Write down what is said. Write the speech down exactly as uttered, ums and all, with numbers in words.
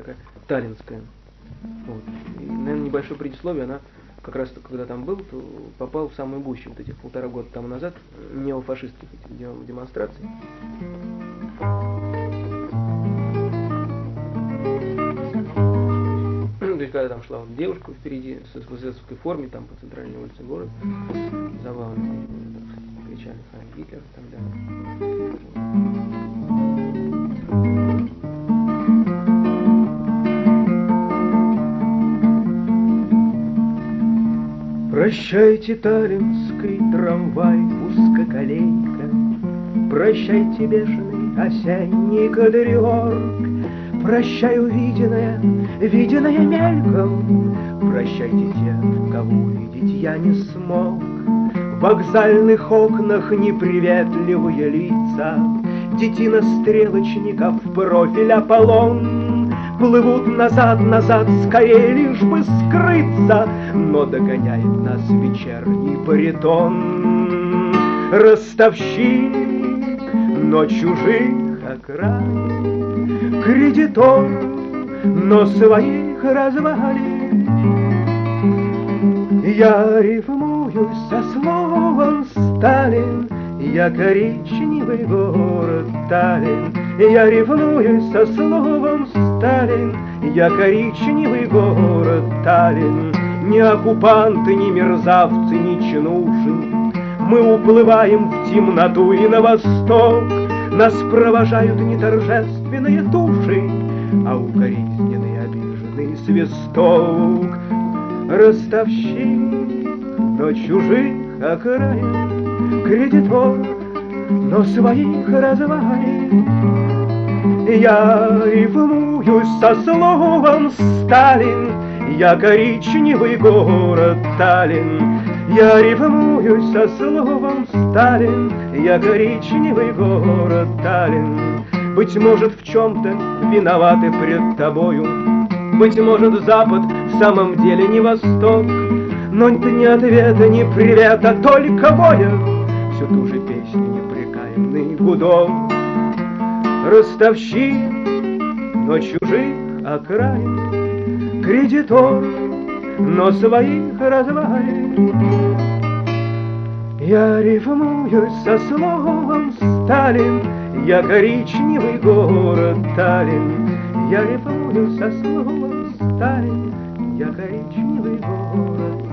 такая таллинская. Вот. И, наверное, небольшое предисловие, она как раз когда там был, то попал в самую гущу вот этих полтора года тому назад неофашистских этих демонстраций. То есть, когда там шла вот девушка впереди с эсэсовской форме, там по центральной улице города, забавно кричали «Хайль Гитлер» и так далее. Прощайте, таллинский трамвай, узкоколейка, прощайте, бешеный осенний кадрёр, прощай, увиденное, виденное мельком, прощайте те, кого увидеть я не смог. В вокзальных окнах неприветливые лица, детина стрелочников, профиль Аполлон, плывут назад, назад, скорее, лишь бы скрыться, но догоняет нас вечерний баритон. Ростовщик, но чужих окраин, кредитор, но своих развалин. Я рифмую со словом Сталин, я коричневый город Таллин. Я ревную со словом Сталин, я коричневый город Таллин. Ни оккупанты, ни мерзавцы, ни чинуши, мы уплываем в темноту и на восток. Нас провожают не торжественные туши, а укоризненный обиженный свисток. Ростовщик, но чужих окраин, кредитор, но своих развалин. Я рифмую со словом Сталин, я коричневый город Таллин. Я рифмую со словом Сталин, я коричневый город Таллин. Быть может, в чем-то виноваты пред тобою, быть может, Запад в самом деле не Восток, но ни ответа, ни привета, только боя всю ту же песню непрекаянный гудок. Ростовщик, но чужих окраин, кредитор, но своих развалин. Я рифмую со словом Сталин, я коричневый город Таллин. Я рифмую со словом Сталин, я коричневый город